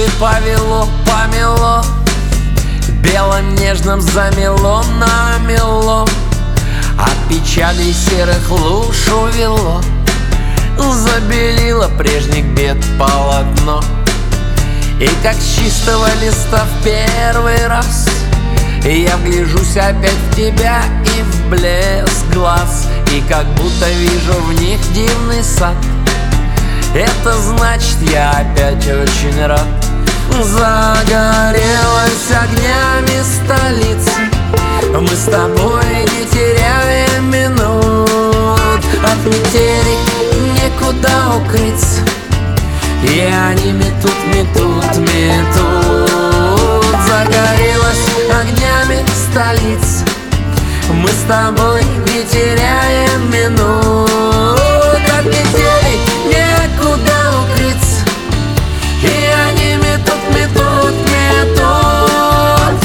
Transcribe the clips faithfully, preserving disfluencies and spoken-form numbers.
повело, помело, белым нежным замело, намело, от печалей серых луж увело, забелило прежних бед полотно. И как с чистого листа в первый раз я вгляжусь опять в тебя и в блеск глаз, и как будто вижу в них дивный сад. Это значит, я опять очень рад. Загорелась огнями столица, мы с тобой не теряем минут. От метелей некуда укрыться, и они метут, метут, метут. Загорелась огнями столица, мы с тобой не теряем минут. От метелей некуда укрыться, и они метут, метут, метут.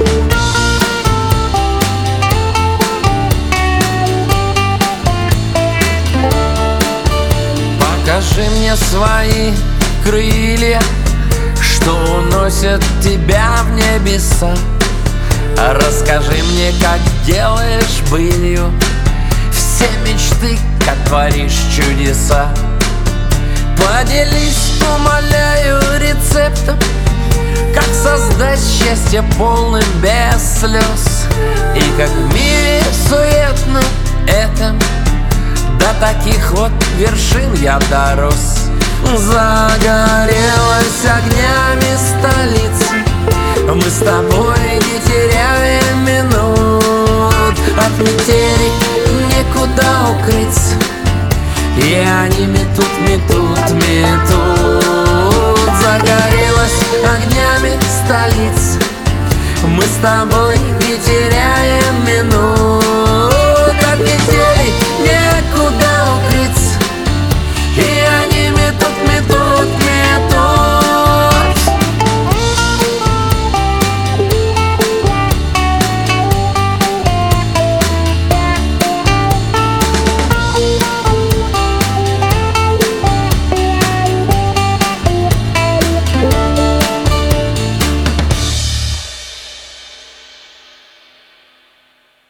Покажи мне свои крылья, что уносят тебя в небеса. Расскажи мне, как делаешь былью все мечты, как творишь чудеса. Поделись, умоляю, рецептом, как создать счастье полным без слез. И как в мире суетном этом до таких вот вершин я дорос. Загорелась огнями столица, мы с тобой не теряем минут. От метелей некуда укрыться, и они метут, метут, метут. Загорелась огнями столица, мы с тобой не теряем минут. От метелей некуда